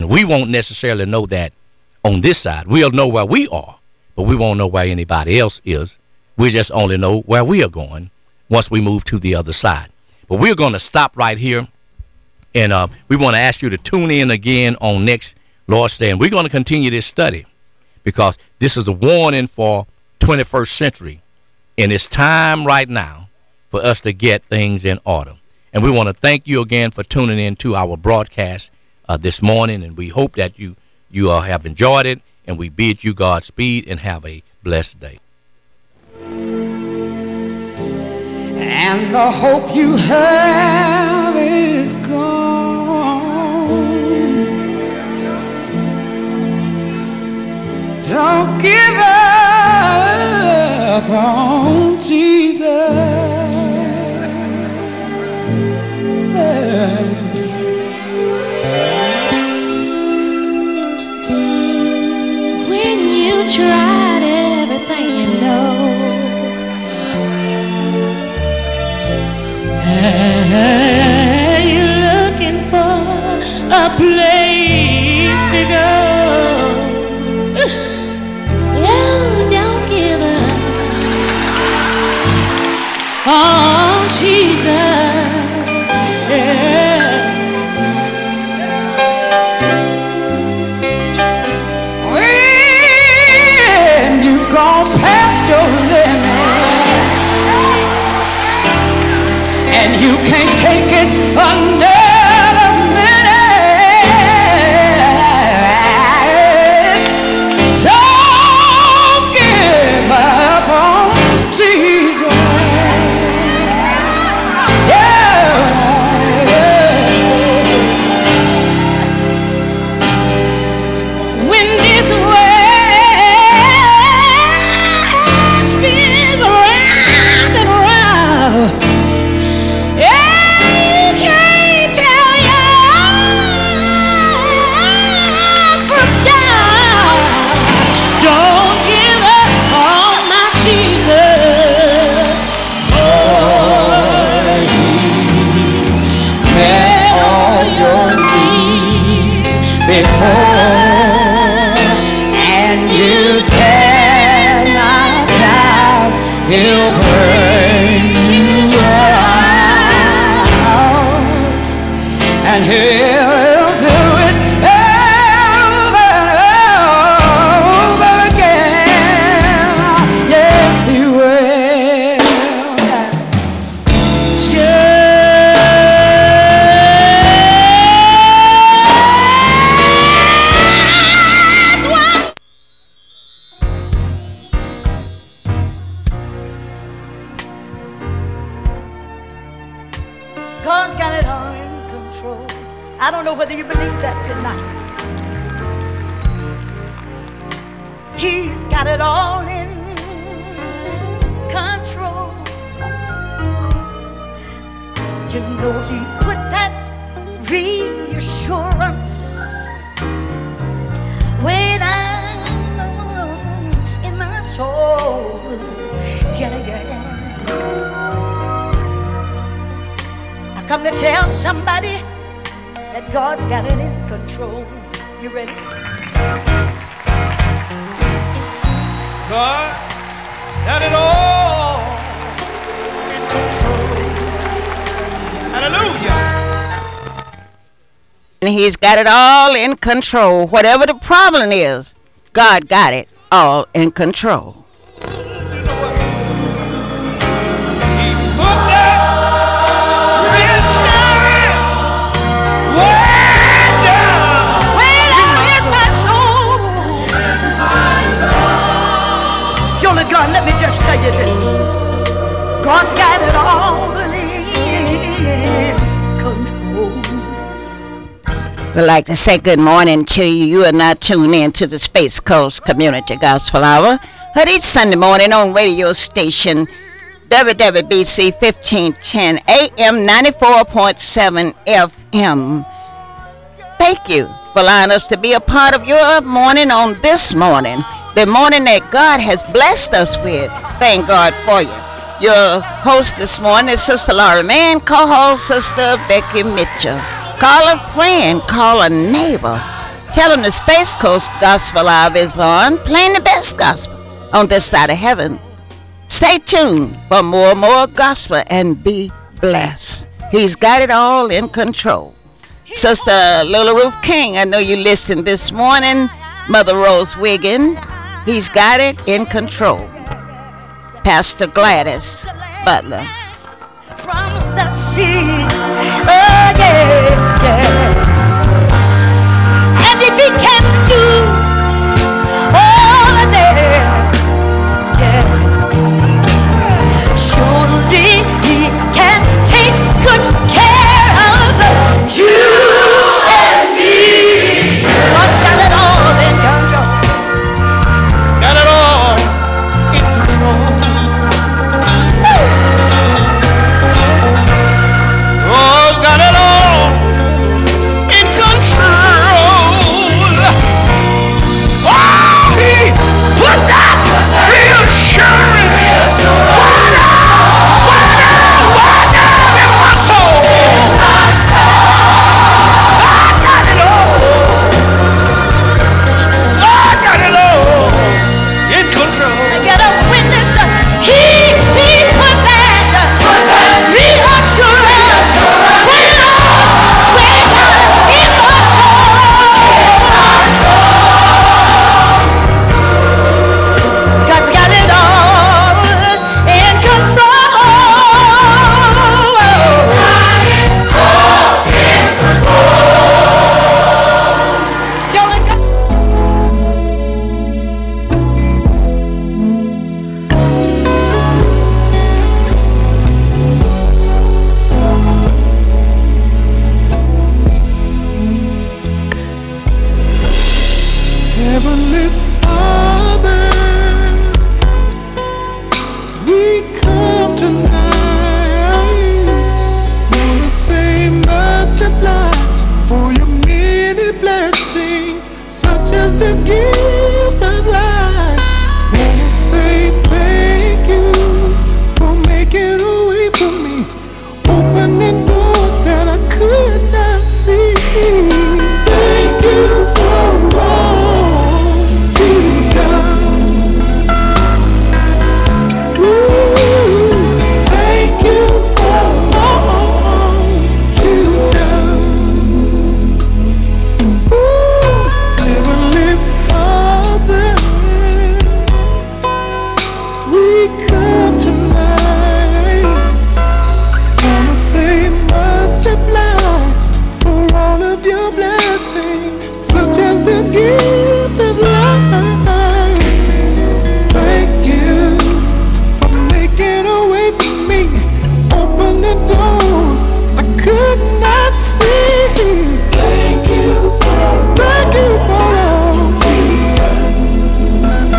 We won't necessarily know that on this side. We'll know where we are, but we won't know where anybody else is. We just only know where we are going once we move to the other side. But we're going to stop right here, and we want to ask you to tune in again on next Lord's Day. And we're going to continue this study because this is a warning for 21st century, and it's time right now for us to get things in order. And we want to thank you again for tuning in to our broadcast this morning, and we hope that you have enjoyed it, and we bid you Godspeed and have a blessed day. And the hope you have is gone. Don't give up on Jesus. When you tried everything you know, and you're looking for a place to go, you don't give up on Jesus. Yeah. When you gone past your limit and you can't take it another minute, don't give up on Jesus. When this world spins around and around, you can't tell your from down. Don't give up on my Jesus, for He's met all your needs before, and you dare not doubt He'll bring you out, and He'll do it over and over again. Yes, He will. Just one. God's got it all in control. I don't know whether you believe that tonight. He's got it all in control. You know He put that reassurance way down in my soul. Yeah, yeah. I come to tell somebody that God's got it in control. You ready? God got it all in control. Hallelujah. And He's got it all in control. Whatever the problem is, God got it all in control. You know what? He put that reassurance way down in my soul. Jolly God, let me just tell you this. God's got it all in control. We'd like to say good morning to you. You are now tuned in to the Space Coast Community Gospel Hour. Heard each Sunday morning on radio station WWBC 1510 AM 94.7 FM. Thank you for allowing us to be a part of your morning on this morning. The morning that God has blessed us with. Thank God for you. Your host this morning is Sister Laura Mann, co-host Sister Becky Mitchell. Call a friend, call a neighbor, Tell them the Space Coast Gospel Hour is on, playing the best gospel on this side of heaven. Stay tuned for more gospel and be blessed. He's got it all in control. Sister Lola Ruth King, I know you listened this morning. Mother Rose Wiggin, he's got it in control. Pastor Gladys Butler. From the sea, oh yeah, yeah. And if he can do all of that, yes, surely he can take good care of you and me. God's got it all in control. Got it all in control. God's got it all in control. Oh, he put that reassurance word in my soul. I got it all. I got it all in control. I got a witness. He put that reassurance in my soul. God's got it all in control. Surely God. Heavenly Father, we come tonight. Wanna say much obliged for your many blessings, such as the gift of life. Wanna say thank you for making a way for me, opening doors that I could not see. Thank you for all you've done. Ooh, thank you for all you've done. Ooh, Heavenly Father, we come tonight. Wanna say much obliged for all of your blessings, such as the gift of life. Thank you for making a way for me, opening doors I could not see. Thank you for all you've done.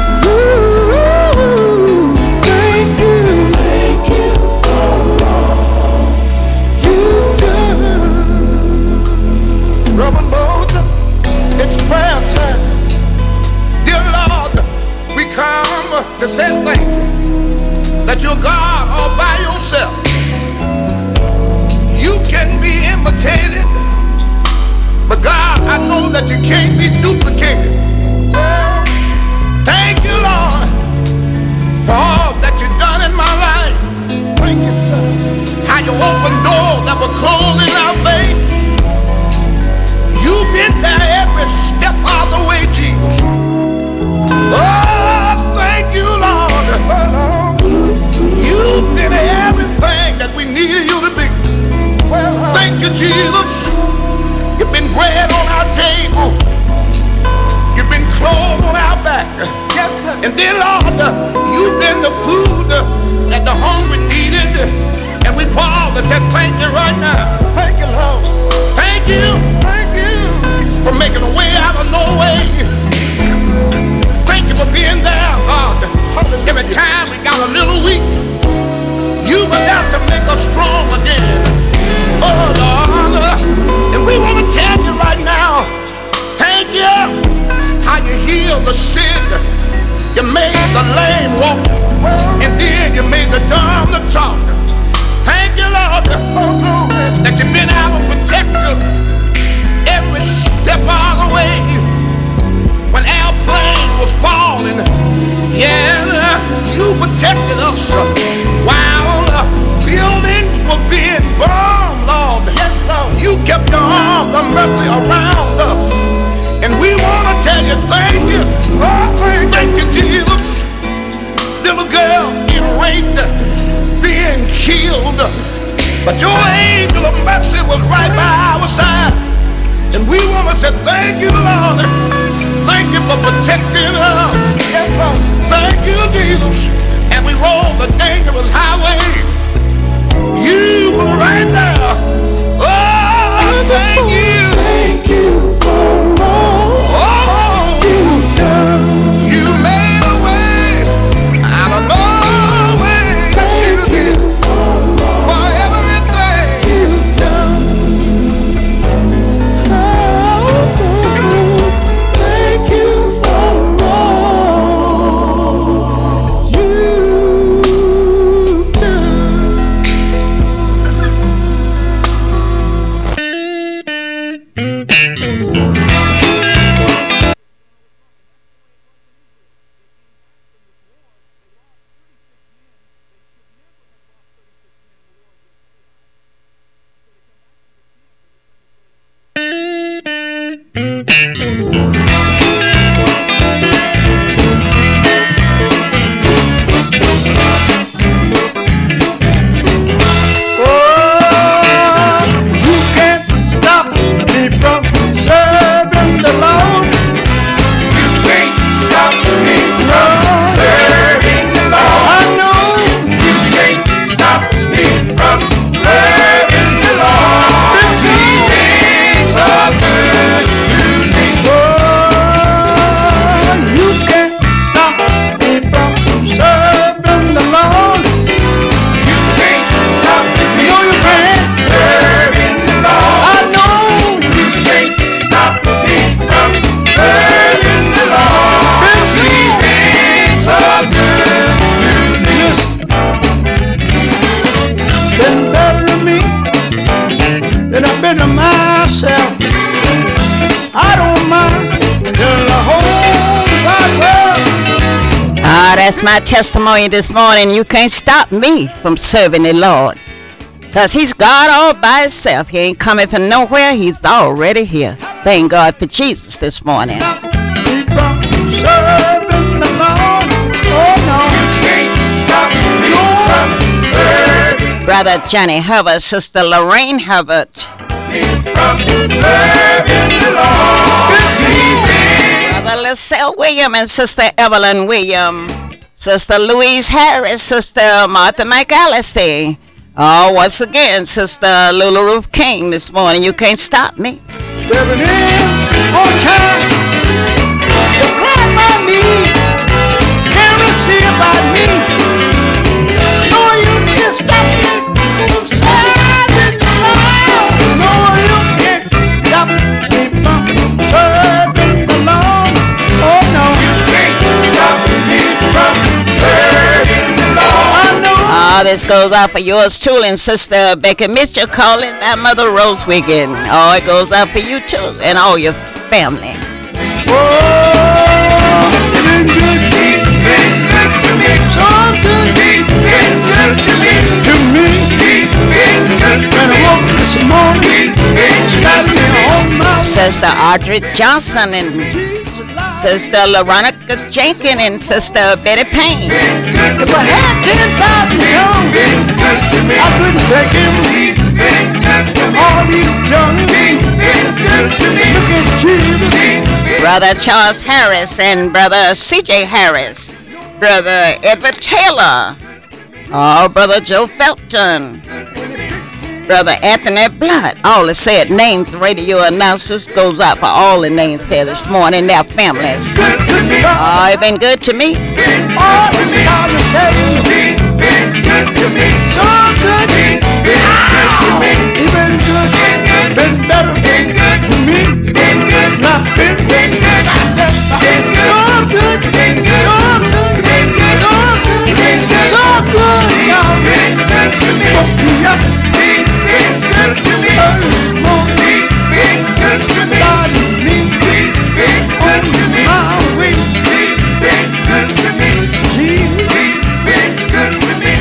Ooh, thank you for all you've done. Robin Bolton, it's prayer time. Dear Lord, we come to say thank you that you're God all by yourself. You can be imitated, but God, I know that you can't be duplicated. Thank you, Lord, for all that you've done in my life. Thank you, sir. How you opened doors that were closed in our face. You've been there every step of the way, Jesus. Oh, thank you, Lord. You've been everything that we needed you to be. Thank you, Jesus. You've been bread on our table. You've been clothes on our back. Yes, sir. And then, Lord, you've been the food that the hungry needed. And we pause and say thank you right now. Thank you, Lord. Thank you. Thank you for making a way out of no way. Thank you for being there, God. Every time we got a little weak, you were there to make us strong again. Oh, Lord. And we want to tell you right now, thank you. How you healed the sick, you made the lame walk, and then you made the dumb to talk. Thank you, Lord, that you've been our protector every step of the way. mercy around us. And we want to tell you thank you. Oh, thank you, Jesus. Little girl in raped, being killed. But your angel of mercy was right by our side. And we want to say thank you, Lord. Thank you for protecting us. Yes, Lord. Thank you, Jesus. And we rolled the dangerous highway. You were right there. Oh, thank you. Thank you for all you've done. You made a way out of no way. Thank you for everything you've done. Oh, thank you for all you've That's my testimony this morning. You can't stop me from serving the Lord. Because he's God all by himself. He ain't coming from nowhere. He's already here. Thank God for Jesus this morning. Brother Johnny Hubbard, Sister Lorraine Hubbard. Brother LaSalle William and Sister Evelyn William. Sister Louise Harris, Sister Martha McAllister. Oh, once again, Sister Lula Ruth King this morning. You can't stop me. Stepping in on time. So clap my knee. Can't see about me. No, you can't stop me from serving the Lord. No, you can't stop me from serving the Lord. Oh, no. You can't stop me from serving the Lord. I know. This goes out for yours truly and Sister Becky Mitchell calling my Mother Rose Wiggin. Oh, it goes out for you too and all your family. Oh, you've been good. He's been good to me. So good. He's been good to me. To me. He's been good to me. When I woke this morning, he's been good to me. Sister Audrey Johnson and Sister Veronica Jenkins and Sister Betty Payne. If I had 10,000 tongues, I couldn't take him. All he's done, look at Jesus. Brother Charles Harris and Brother C.J. Harris. Brother Edward Taylor. Oh, Brother Joe Felton. Brother Anthony Blood. All the said names, radio announcers, goes out for all the names there this morning, their families. Oh, you've been good to me. All the time you tell me, been good to me. So good, been good to me. He been good, been better, been good to me. Been good, not been good. I said, so good, been good, so good, been good, so good, so good, y'all. Been good to me. Been good to me. This morning, been good to me. God, me, been good to me. My way, been good to me. Jesus, been good to me.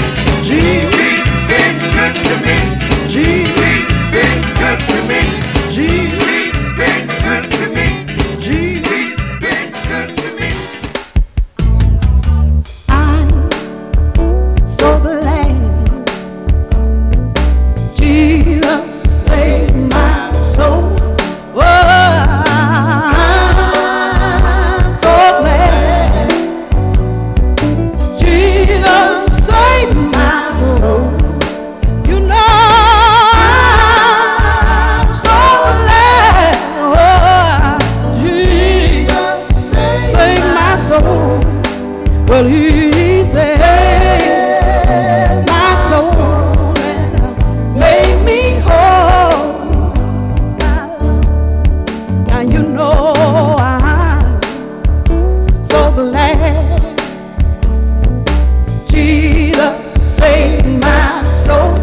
Jesus, been good to me. Jesus, been good to me. Jesus. Well, he saved my soul and made me whole. Now you know I'm so glad Jesus saved my soul.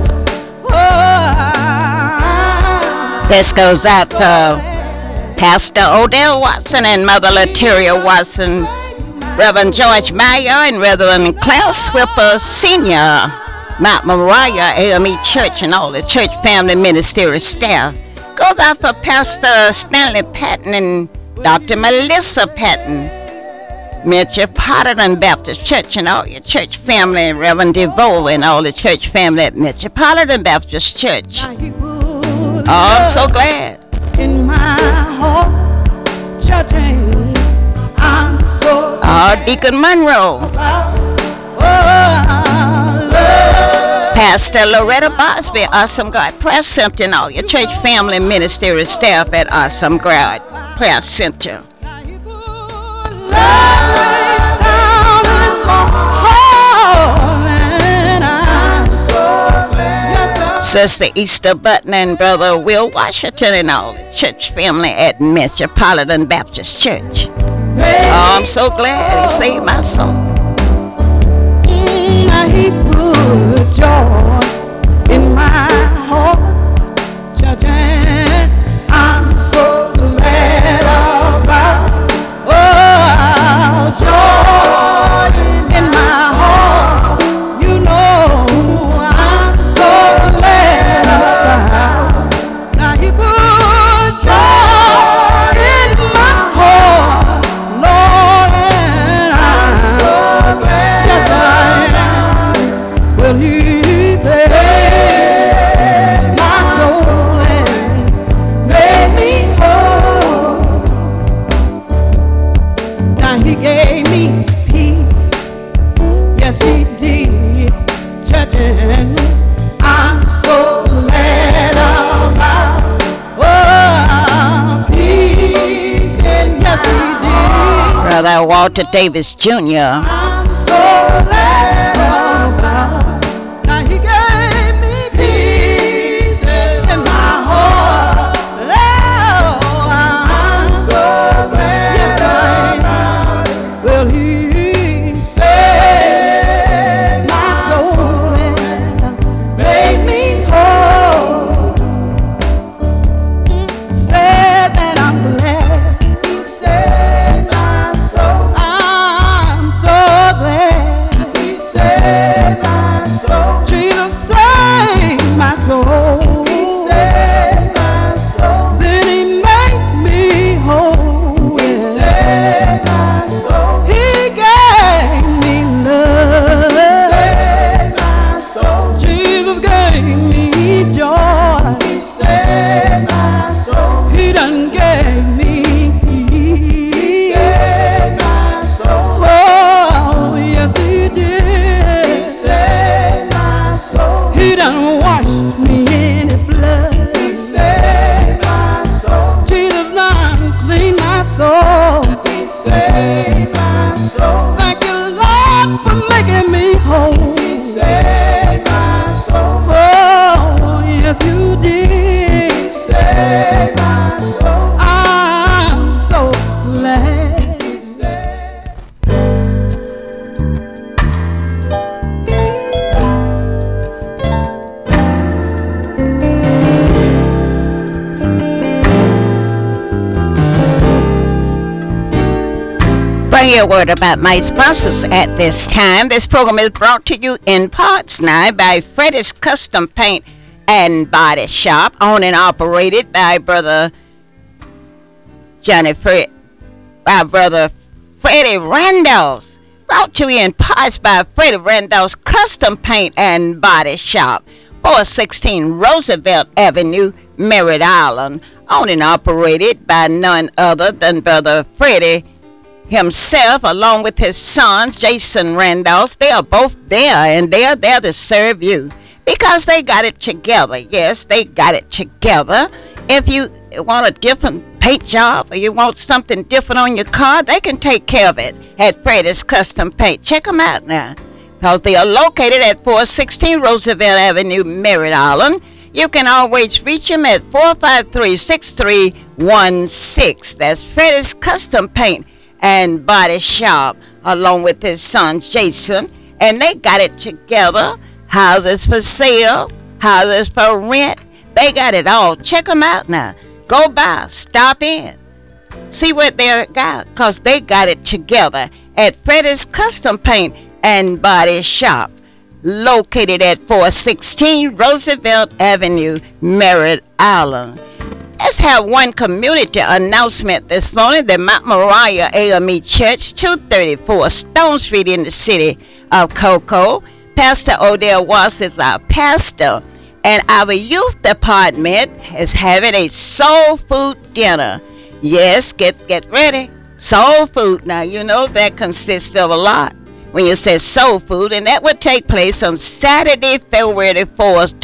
This goes out to Pastor Odell Watson and Mother Lateria Watson, Reverend George Meyer and Reverend Klaus Whipper Sr., Mount Moriah AME Church and all the church family ministerial staff. Goes out for Pastor Stanley Patton and Dr. Melissa Patton, Metropolitan Baptist Church and all your church family, Reverend DeVoe and all the church family at Metropolitan Baptist Church. Oh, I'm so glad. In my heart, judging, I'm so Deacon Monroe, Pastor Loretta Bosby, Awesome God Prayer Center, and all your church family ministerial staff at Awesome God Prayer Center. Sister Easter Button and Brother Will Washington and all the church family at Metropolitan Baptist Church. Oh, I'm so glad he saved my soul. He put joy in my heart, judging. I'm so glad about joy in my heart. You know I'm so glad about. Now he put joy in my heart, Lord, and I'm so glad. Yes, I am. Well, he saved my soul and made me whole. Now he gave me peace. Yes, he did. Judging, I'm so glad about peace. And yes, he did. Brother Walter Davis Jr. I'm so glad about. Now he gave me peace in my heart. Oh, I'm so glad. Yes, I am. Well, he saved my soul and made me whole. Said that I'm glad. He saved my soul. I'm so glad. He saved my soul. Jesus saved my soul. He saved my soul. Then he made me whole. He saved my soul. He gave me love. He saved my soul. Jesus gave me joy. He saved my soul. He done gave me peace. He saved my soul. Oh, yes, he did. He saved my soul. He done washed me in his blood. He saved my soul. Jesus done cleaned my soul. He saved my soul. Thank you, Lord, for making me whole. He saved my soul. Oh, yes, you did. He saved my soul. I'm so glad. He saved. Bring your word about my sponsors at this time. This program is brought to you in parts now by Freddie's Custom Paint and Body Shop, owned and operated by Brother Freddie Randolph. Brought to you in parts by Freddie Randolph's Custom Paint and Body Shop, 416 Roosevelt Avenue, Merritt Island, owned and operated by none other than Brother Freddie himself, along with his sons, Jason Randolph. They are both there, and they are there to serve you because they got it together. Yes, they got it together. If you want a different paint job or you want something different on your car, they can take care of it at Freddy's Custom Paint. Check them out now, because they are located at 416 Roosevelt Avenue, Merritt Island. You can always reach them at 453-6316. That's Freddy's Custom Paint and Body Shop, along with his son Jason. And they got it together. Houses for sale, houses for rent. They got it all. Check them out now. Go by, stop in, see what they got, because they got it together at Freddy's Custom Paint and Body Shop, located at 416 Roosevelt Avenue, Merritt Island. Let's have one community announcement this morning. The Mount Moriah AME Church, 234 Stone Street in the city of Cocoa. Pastor Odell Watts is our pastor. And our youth department is having a soul food dinner. Yes, get ready. Soul food. Now, you know that consists of a lot when you say soul food. And that would take place on Saturday, February 4th,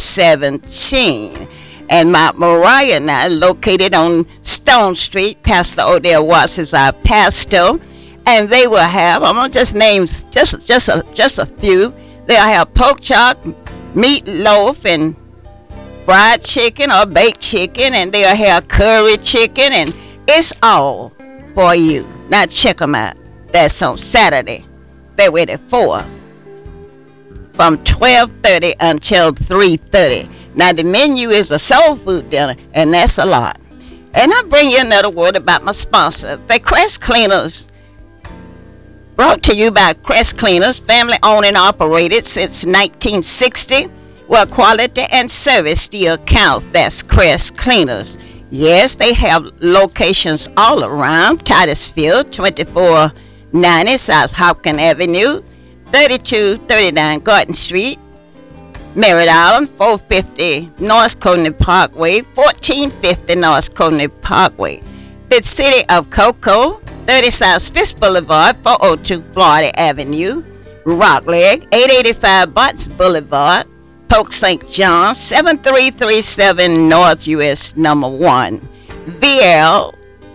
2017. And Mount Moriah now, located on Stone Street. Pastor Odell Watts is our pastor. And they will have, I'm going to just name just a few. They'll have pork chop, meatloaf, and fried chicken or baked chicken, and they'll have curry chicken, and it's all for you. Now check them out. That's on Saturday, February 4th, from 12:30 until 3:30. Now the menu is a soul food dinner, and that's a lot. And I bring you another word about my sponsor, the Crest Cleaners. Brought to you by Crest Cleaners, family owned and operated since 1960. Well, quality and service still count. That's Crest Cleaners. Yes, they have locations all around Titusville, 2490 South Hopkins Avenue, 3239 Garden Street, Merritt Island, 450 North Coney Parkway, 1450 North Coney Parkway. The city of Cocoa, 30 South Fisk Boulevard, 402 Florida Avenue, Rockledge, 885 Butts Boulevard, Polk St. John, 7337 North US number 1, VL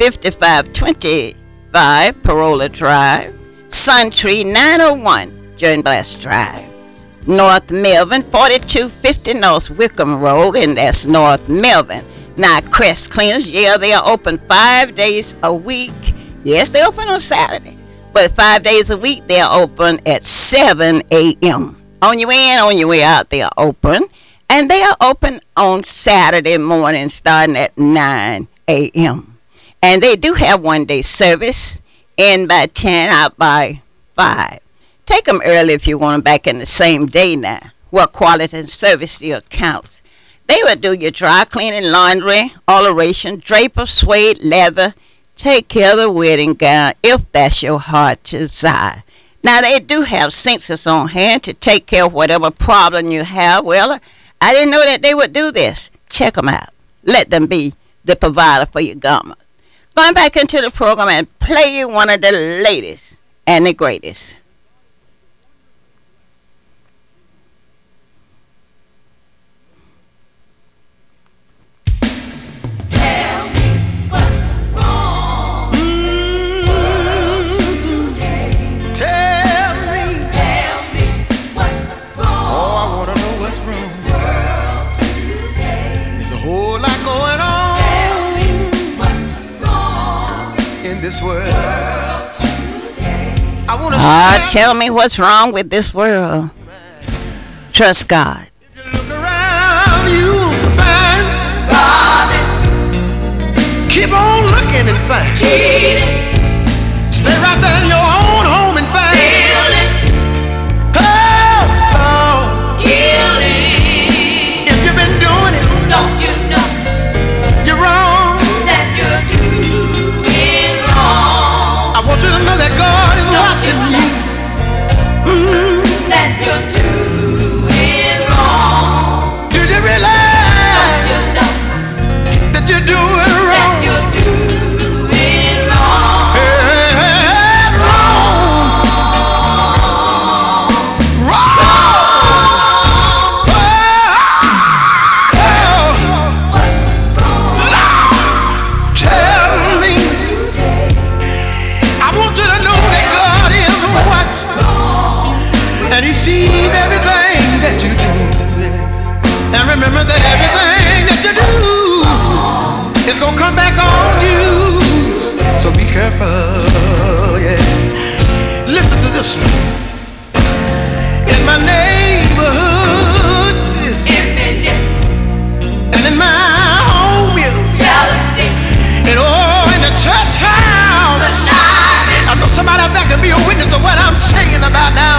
5525 Parola Drive, Suntree 901 Jordan Blast Drive, North Melvin, 4250 North Wickham Road, and that's North Melvin. Now, Crest Cleaners, yeah, they are open 5 days a week. Yes, they open on Saturday, but 5 days a week they are open at 7 a.m. On your way in, on your way out, they are open. And they are open on Saturday morning starting at 9 a.m. And they do have one-day service, in by 10, out by 5. Take them early if you want them back in the same day now. Well, quality and service still counts. They will do your dry cleaning, laundry, alteration, draper, suede, leather. Take care of the wedding gown if that's your heart desire. Now, they do have sinks that's on hand to take care of whatever problem you have. Well, I didn't know that they would do this. Check them out. Let them be the provider for your garment. Going back into the program and play you one of the latest and the greatest. This world. Tell me what's wrong with this world. Trust God. If you look around, you'll find God. Keep on looking and find. Stay right there in your own home and find. If you've been doing it, don't you know you're wrong? That you're doing wrong. I want you to know that God is watching you. That you're doing wrong. Do you realize that you're doing wrong? That you're doing wrong. receive everything that you do. And remember that everything that you do is gonna come back on you. So be careful, yeah. Listen to this one. In my neighborhood, and in my home, jealousy. And oh, in the church house, I know somebody out there can be a witness to what I'm saying about now.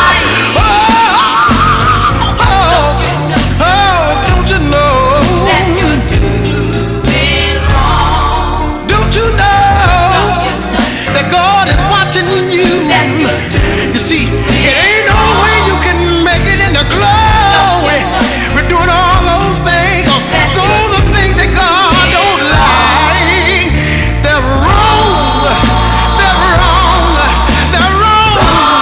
Don't you know that you're doing wrong? Don't you know that God is watching you? You see, it ain't no way you can make it in the glory. We're doing all those things. Those are things that God don't like. They're wrong. They're wrong. They're wrong.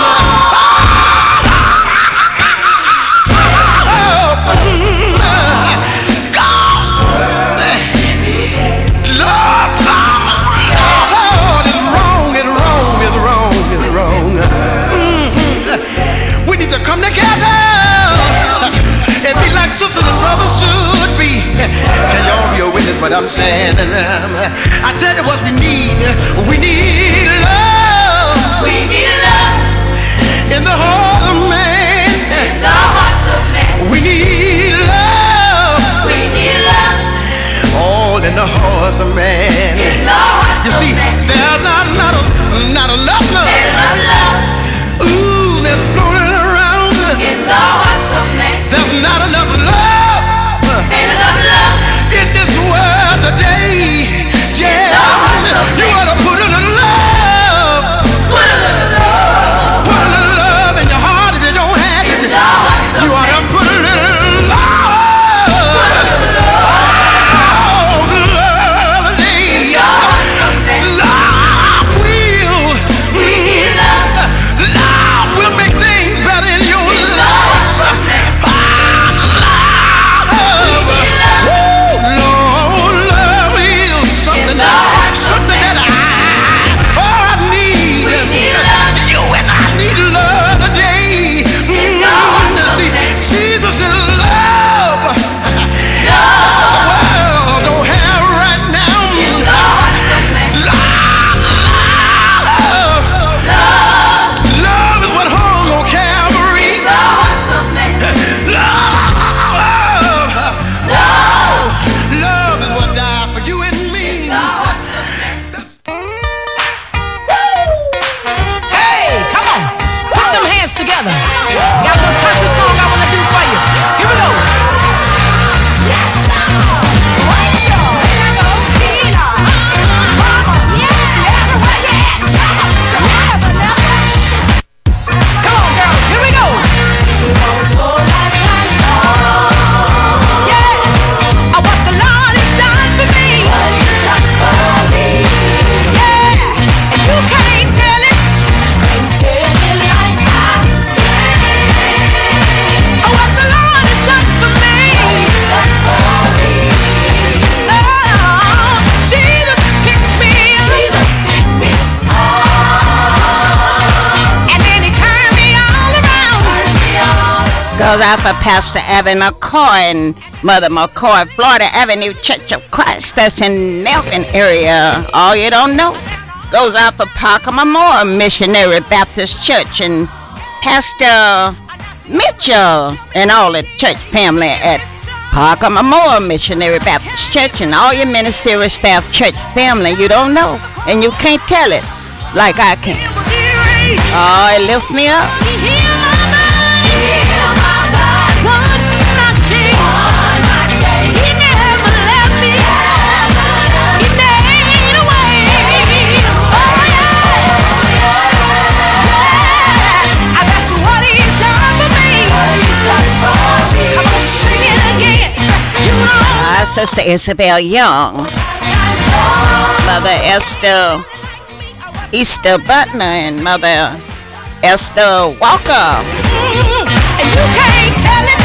We need to come together and be like sisters and brothers should be. Can y'all be a witness what I'm saying? I tell you what we need. We need love. We need love in the heart of man. In the hearts of man. We need love. We need love. All in the hearts of man. In the hearts you see, of man. There's not enough love. There's enough love. Ooh, that's floating around. In the hearts of man. There's not enough love. Ain't enough love in this world today. Yeah, you ought to put a little love. Put a little love. Put a little love in your heart if you don't have it. You ought to put a little love. Put a little love. Oh, the love today. Love will. Love will make things better in your life. Something that I need. You and I need love today. See, Jesus is love. The world don't have right now. Love is what hung on Calvary. Love is what died for you and me. Together. Got a little country song I want to do for you. Here we go. Yes, Rachel. Here we go. Tina. Mama. Yes, everywhere. Yeah. Come on, girls. Here we go. Yeah. What the Lord has done for me. Yeah. And you can't tell it. What the Lord has done for me. Oh, Jesus picked me up. And then he turned me all around. Goes out for Pastor Evan McCoy and Mother McCoy, Florida Avenue Church of Christ. That's in Melvin area. All you don't know. Goes out for Parker Memorial Missionary Baptist Church and Pastor Mitchell and all the church family at Parker Memorial Missionary Baptist Church and all your ministerial staff church family. You don't know and you can't tell it like I can. Oh, it lift me up. Sister Isabel Young, Mother Esther Easter Butler, and Mother Esther Walker. And you can't tell it.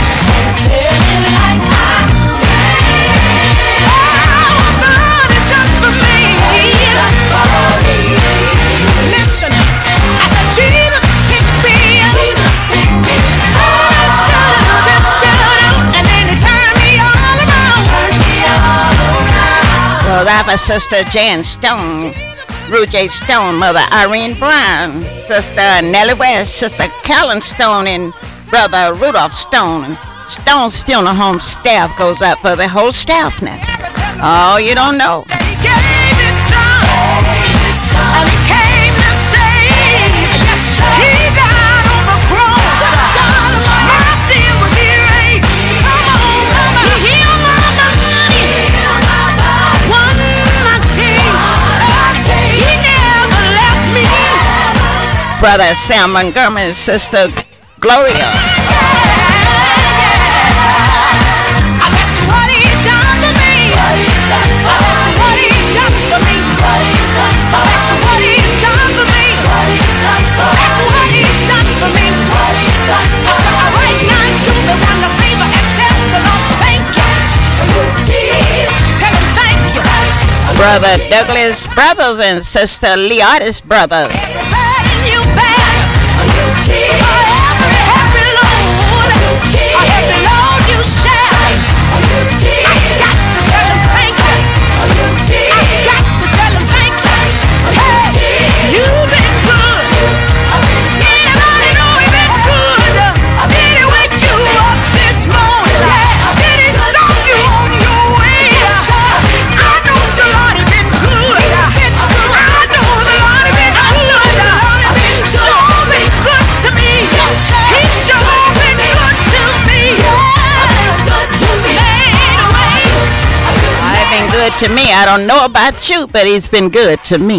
What the Lord has done for me. Listen, I said Jesus picked me up. out for Sister Jan Stone, Ruth J. Stone, Mother Irene Brown, Sister Nellie West, Sister Callan Stone, and Brother Rudolph Stone. Stone's funeral home staff goes out for the whole staff now. Oh, you don't know. He gave his son, and he came to save. Yes, sir. He died on the cross. My sin was erased. Come on, mama. He healed my body. Won my case. He never left me. Brother Sam Montgomery and Sister Gloria. Brother Douglas Brothers and Sister Leotis Brothers. To me, I don't know about you, but he's been good to me.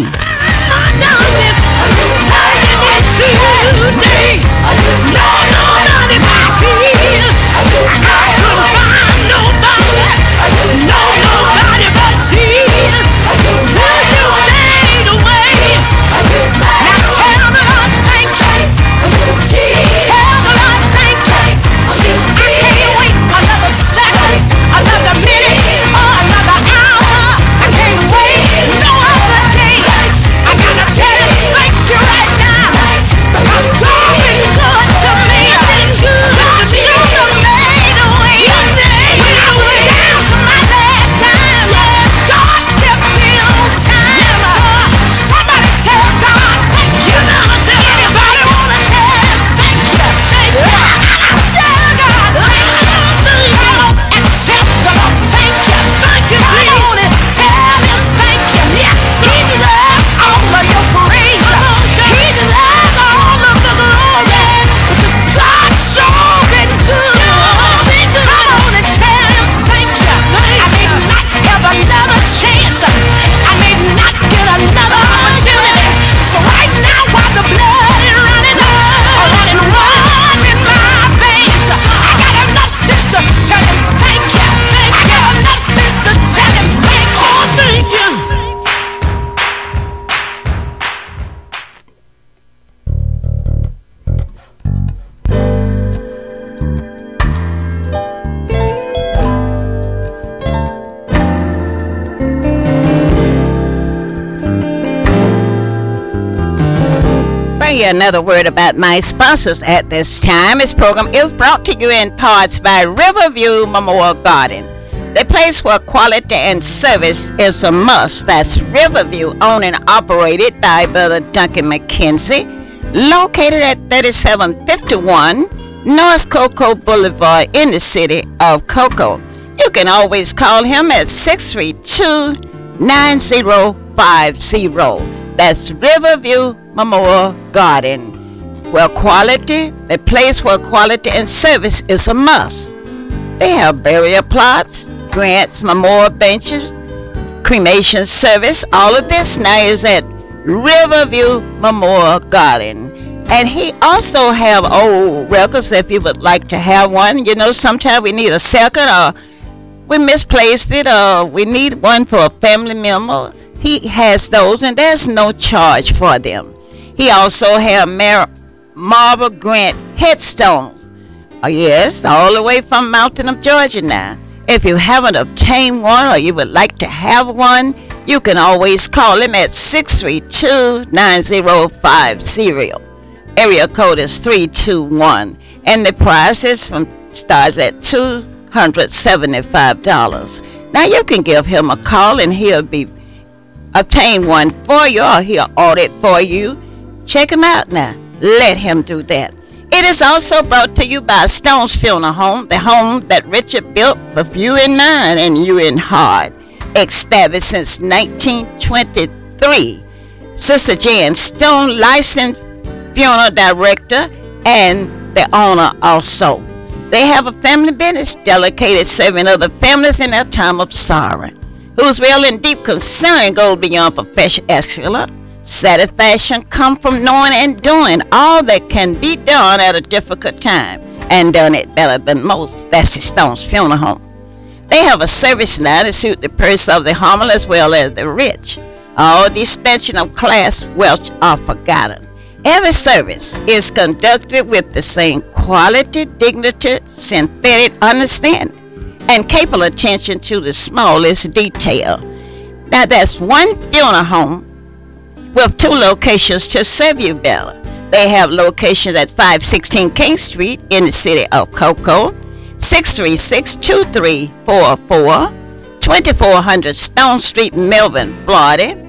Another word about my sponsors at this time. This program is brought to you in parts by Riverview Memorial Garden. The place where quality and service is a must. That's Riverview, owned and operated by Brother Duncan McKenzie, located at 3751 North Cocoa Boulevard in the city of Cocoa. You can always call him at 632-9050. That's Riverview Memorial Garden, where quality, the place where quality and service is a must. They have burial plots, grants, memorial benches, cremation service. All of this now is at Riverview Memorial Garden. And he also have old records if you would like to have one. You know, sometimes we need a second, or we misplaced it, or we need one for a family member. He has those, and there's no charge for them. He also have Marble Grant headstones. Oh, yes, all the way from Mountain of Georgia now. If you haven't obtained one, or you would like to have one, you can always call him at 632-9050. Area code is 321, and the price starts at $275. Now you can give him a call, and he'll be obtain one for you, or he'll order it for you. Check him out now. Let him do that. It is also brought to you by Stone's Funeral Home, the home that Richard built with you in mind and you in heart. Established since 1923. Sister Jan Stone, licensed funeral director and the owner also. They have a family business dedicated serving other families in their time of sorrow, whose real and deep concern goes beyond professional excellence. Satisfaction comes from knowing and doing all that can be done at a difficult time, and done it better than most. That's the Stone's Funeral Home. They have a service now to suit the purse of the humble as well as the rich. All distinction of class, wealth are forgotten. Every service is conducted with the same quality, dignity, synthetic understanding, and capable attention to the smallest detail. Now that's one funeral home with 2 locations to serve you better. They have locations at 516 King Street in the city of Cocoa, 636-2344, 2400 Stone Street, Melbourne, Florida,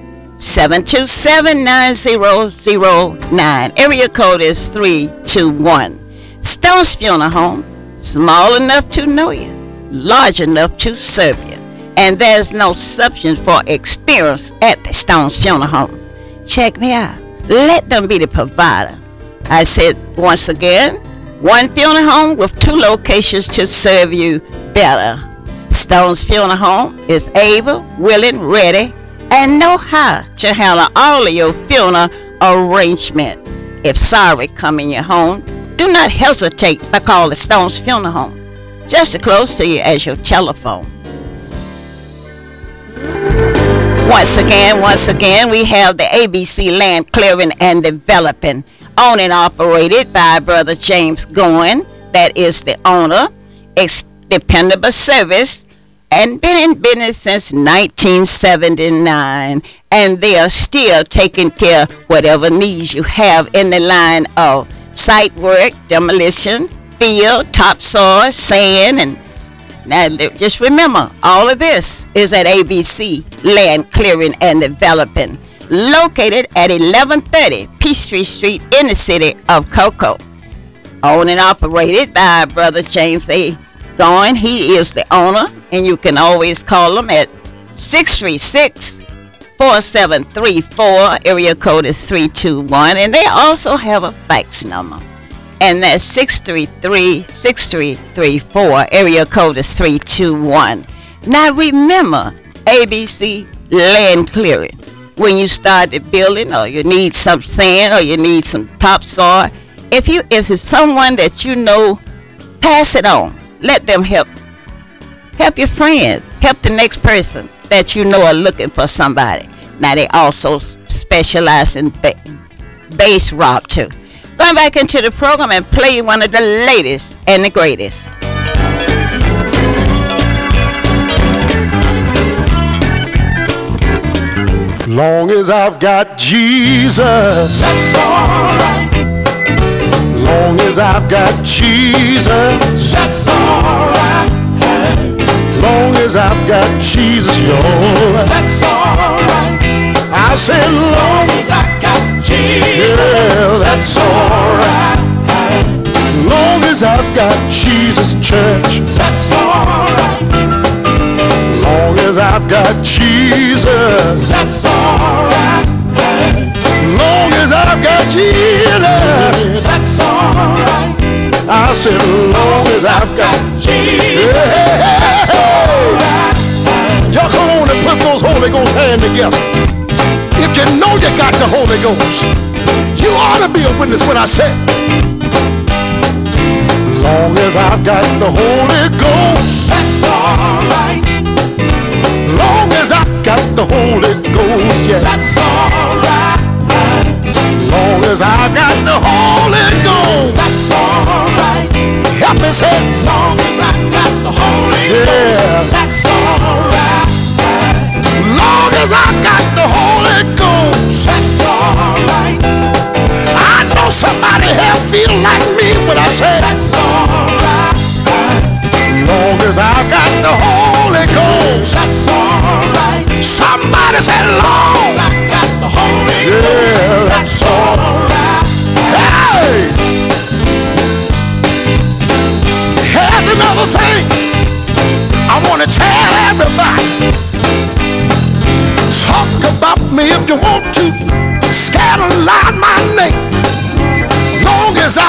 727-9009. Area code is 321. Stone's Funeral Home, small enough to know you, large enough to serve you. And there's no substitute for experience at the Stone's Funeral Home. Check me out. Let them be the provider. I said once again, one funeral home with 2 locations to serve you better. Stone's Funeral Home is able, willing, ready, and know how to handle all of your funeral arrangement. If sorrow come in your home, do not hesitate to call the Stone's Funeral Home, just as close to you as your telephone. Once again, we have the ABC Land Clearing and Developing, owned and operated by Brother James Goin. That is the owner. It's dependable service and been in business since 1979. And they are still taking care of whatever needs you have in the line of site work, demolition, field, topsoil, sand, and now, just remember, all of this is at ABC Land Clearing and Developing, located at 1130 Peachtree Street in the city of Cocoa. Owned and operated by Brother James A. Goin. He is the owner, and you can always call him at 636-4734. Area code is 321, and they also have a fax number. And that's 633-6334. Area code is 321. Now remember, ABC Land Clearing. When you start the building, or you need some sand, or you need some topsoil, if it's someone that you know, pass it on. Let them help your friends. Help the next person that you know are looking for somebody. Now they also specialize in base rock too. Going back into the program and play one of the latest and the greatest. Long as I've got Jesus, that's alright. Long as I've got Jesus, that's alright. Long as I've got Jesus, yo, that's alright. I said, long as I got Jesus, yeah, that's alright. Long as I've got Jesus, church, that's alright. Long as I've got Jesus, that's alright. Long as I've got Jesus, that's alright. I said, long as I've got Jesus, that's alright. Y'all come on and put those Holy Ghost hands together. If you know you got the Holy Ghost, you ought to be a witness when I say, long as I've got the Holy Ghost, that's alright. Long as I've got the Holy Ghost, yeah, that's alright. Long as I've got the Holy Ghost, that's alright. Help me say, long as I've got the Holy Ghost, that's alright. Long as I've got the Holy Ghost, that's alright. I know somebody here feel like me when I say that's alright. Long as I've got the Holy Ghost, that's alright. Somebody say, long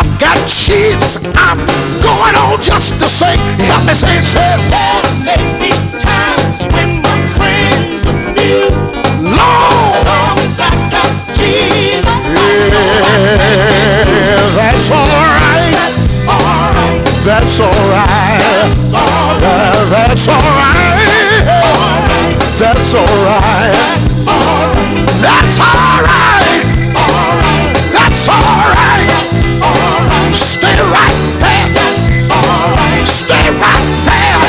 I've got Jesus. I'm going on just to sing. Help me say it, say it. There may be times when my friends are few. Lord, As long as I got Jesus, that's all right. that's alright. That's all right. That's alright. That's all right. That's all right. That's alright. That's all right. That's all right. That's alright. Stay right there. That's alright. Stay right there.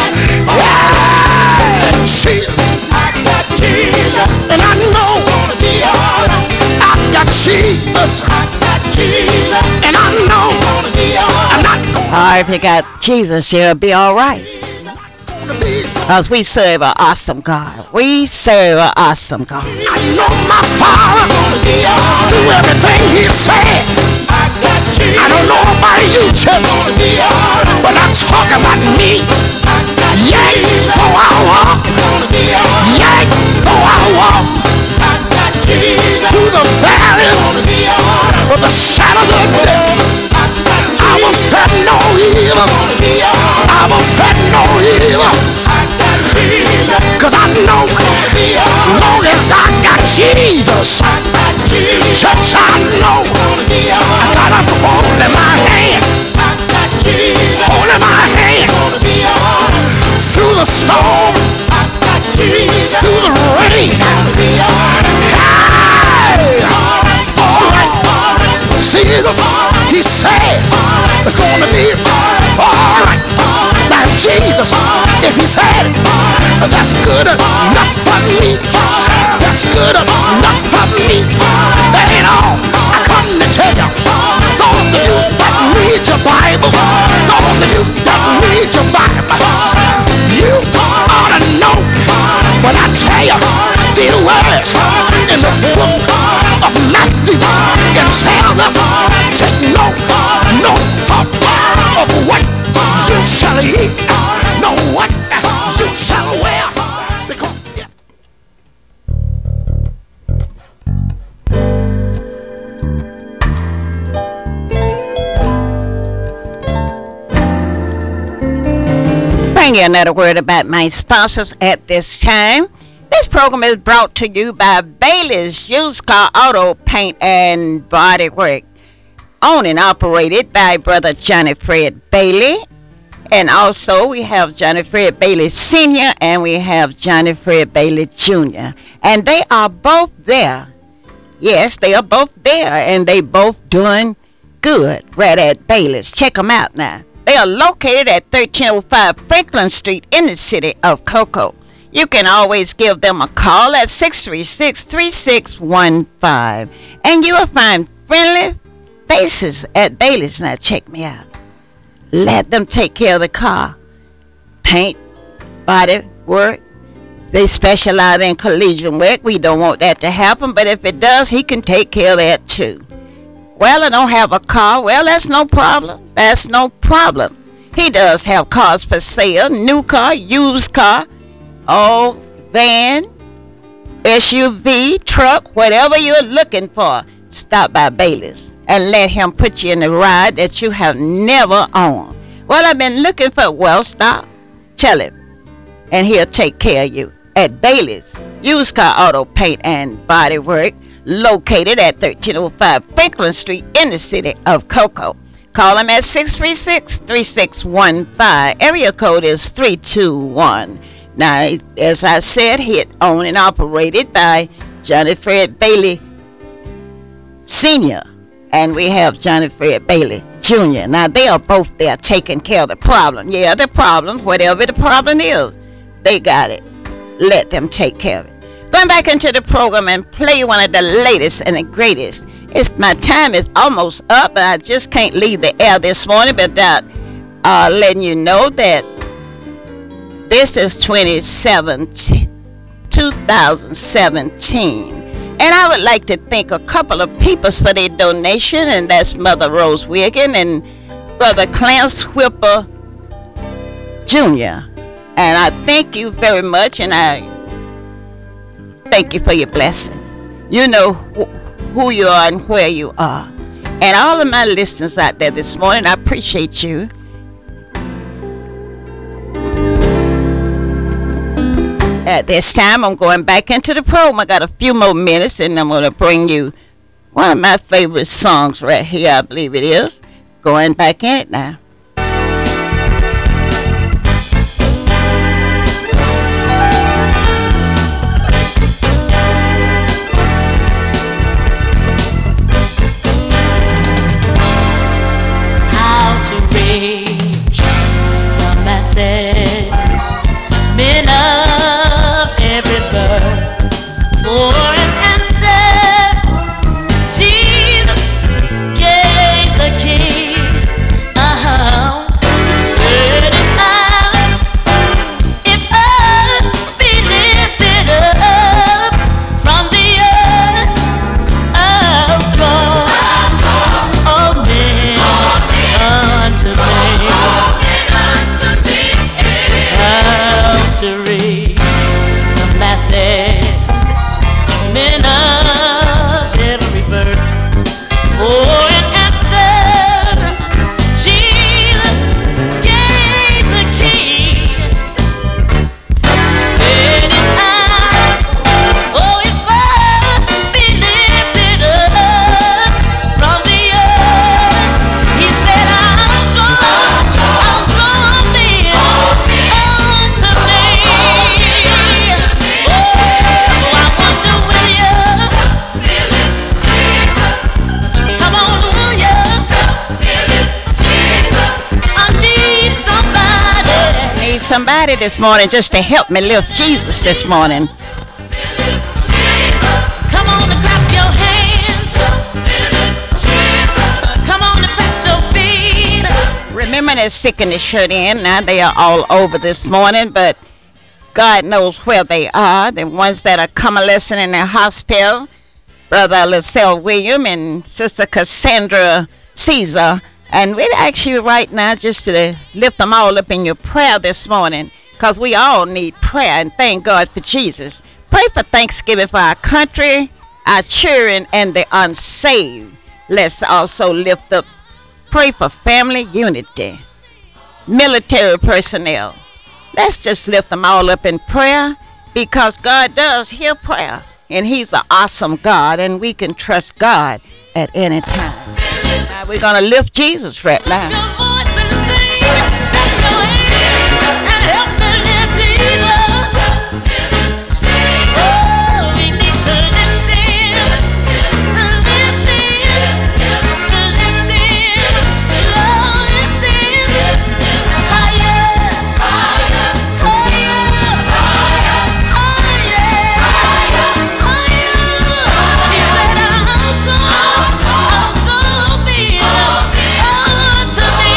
Yeah. Jesus. I got Jesus. And I know It's gonna be alright. I've got Jesus. I got Jesus. And I know It's gonna be I'm alright. not If you got Jesus, you'll be all right. gonna be. Because we serve an awesome God. We serve an awesome God. I know my Father Gonna be alright. do everything He said. I got Jesus. I don't know about you, church, Gonna be alright. but I'm talking about me. I got Yea, Jesus. though I walk. It's gonna be alright. Yea, though I walk I got Jesus. through the valley Gonna be alright. of the shadow of death, I got I will Jesus. fear no evil. Gonna be alright. I will fear no evil. I got Jesus. Cause I know Gonna be alright. long as I got Jesus, I got Jesus. church, I know Gonna be I alright. got him holding my hand, I got Jesus. holding my hand Gonna be alright. through the storm, I got Jesus. through the rain. Gonna be alright. Hey! Alright. All right. Alright. Jesus, He said it's gonna be all right. Now Jesus, if He said it, that's good enough for me. That's good enough for me. That ain't all. I come to tell you, those of you that read your Bible, those of you that read your Bible, you ought to know when I tell you the words in the book of Matthew. It tells us, take no thought of what you shall eat, no what you shall wear, because Bring you another word about my sponsors at this time. This program is brought to you by Bailey's Used Car Auto Paint and Body Work, owned and operated by Brother Johnny Fred Bailey. And also we have Johnny Fred Bailey Sr. and we have Johnny Fred Bailey Jr. And they are both there. Yes, they are both there and they both doing good right at Bailey's. Check them out now. They are located at 1305 Franklin Street in the city of Cocoa. You can always give them a call at 636-3615. And you will find friendly faces at Bailey's. Now check me out. Let them take care of the car. Paint, body work. They specialize in collision work. We don't want that to happen, but if it does, he can take care of that too. Well, I don't have a car. Well, that's no problem. That's no problem. He does have cars for sale. New car, used car, oh, van, SUV, truck, whatever you're looking for. Stop by Bailey's and let him put you in a ride that you have never owned. Well, I've been looking for, well, stop. Tell him. And he'll take care of you at Bailey's Used Car Auto Paint and Body Work, located at 1305 Franklin Street in the city of Cocoa. Call him at 636-3615. Area code is 321. Now, as I said, he owned and operated by Johnny Fred Bailey Sr. And we have Johnny Fred Bailey Jr. Now, they are both there taking care of the problem. Yeah, the problem, whatever the problem is, they got it. Let them take care of it. Going back into the program and play one of the latest and the greatest. My time is almost up, but I just can't leave the air this morning without letting you know that this is 2017. And I would like to thank a couple of people for their donation, and that's Mother Rose Wiggin and Brother Clarence Whipper Jr. And I thank you very much, and I thank you for your blessings. You know who you are and where you are. And all of my listeners out there this morning, I appreciate you. At this time, I'm going back into the program. I got a few more minutes, and I'm going to bring you one of my favorite songs right here, I believe it is. Going back in it now. How to reach the message. Men of every birth for an answer. Jesus gave the key. Said if earth be lifted up from the earth, I'll draw all men unto me. How to reach the masses, men of every birth, for an answer. Jesus gave the key. Said if earth be lifted up from the earth, he said I'll draw men unto me. Oh, I wonder will you? Come on, will you? I need somebody. Need somebody this morning just to help me lift Jesus this morning. Come on and clap your hands. Come on and pat your feet. Remember they're sick and they shut in. Now they are all over this morning, but God knows where they are. The ones that are convalescing in the hospital, Brother LaSalle William and Sister Cassandra Caesar. And we ask you right now just to lift them all up in your prayer this morning, because we all need prayer, and thank God for Jesus. Pray for Thanksgiving for our country, our children, and the unsaved. Let's also lift up, pray for family unity, military personnel. Let's just lift them all up in prayer, because God does hear prayer, and He's an awesome God, and we can trust God at any time. Now we're going to lift Jesus right now. Your voice and sing. Clap your hands and help me lift Jesus. Oh, we need to lift Him. Lift Him. Lift Him. Oh, lift Him. Higher. Higher. Higher. He said, I'll draw men unto me.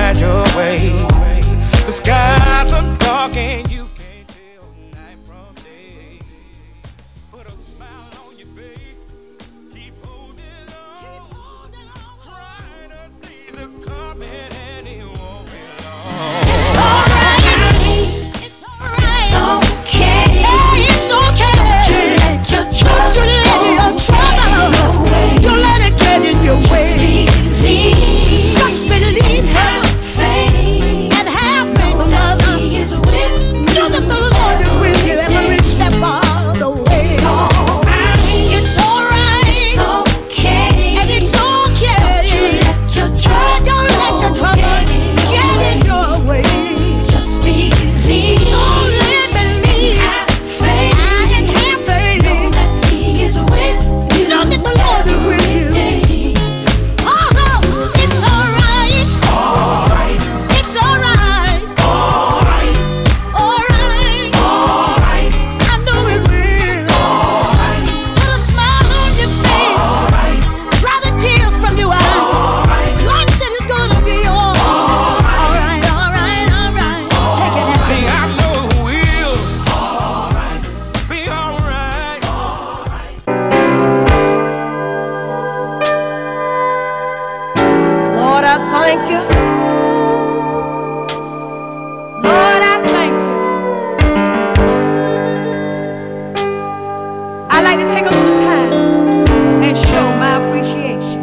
find your way. The skies are dark and you can't tell night from day. Put a smile on your face. Keep holding on. Brighter days are coming and it won't be long. It's alright. It's alright. It's okay. Hey, it's okay. Don't you let your troubles. Don't let it get in your way. Just believe. Have faith. And have faith, mother. Know that the Lord is with you every step of the way. It's alright. It's alright. It's okay. And it's okay. Don't let your troubles get in your way. Just believe. Only believe. Have faith. And have faith. Know that He is with you. Know that the Lord is with you. Oh, it's alright. Alright. It's alright. Alright. Alright. Alright. I know it will. Alright. Put a smile on your face. Alright. Dry the tears from your eyes. Alright. God said it's gonna be alright. Alright. Alright. Take it out. See, I know it will. Alright. Be alright. Lord, I thank you. Lord, I thank you. I like to take a little time and show my appreciation.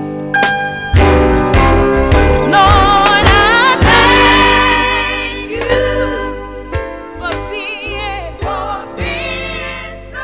Lord, I thank you for being so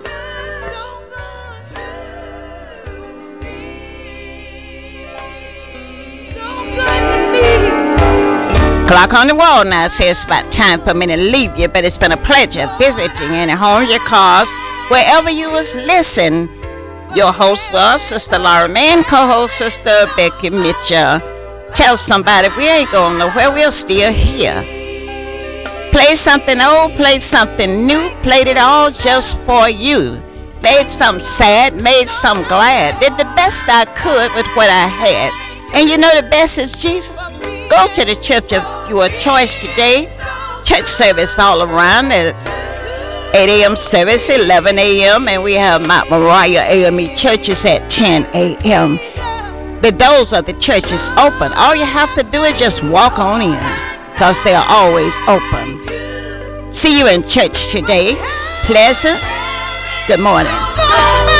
good to me. So good to me. Clock on the wall now says it's about time for me to leave you, but it's been a pleasure visiting any home, your cars, wherever you was listening. Your host was Sister Laura Mann, co-host Sister Becky Mitchell. Tell somebody we ain't going nowhere, we're still here. Play something old, play something new, played it all just for you. Made some sad, made some glad, did the best I could with what I had. And you know the best is Jesus. Go to the church of your choice today. Church service all around. 8 a.m. service, 11 a.m. And we have Mount Moriah AME churches at 10 a.m. The doors of the church is open. All you have to do is just walk on in, because they are always open. See you in church today. Pleasant. Good morning.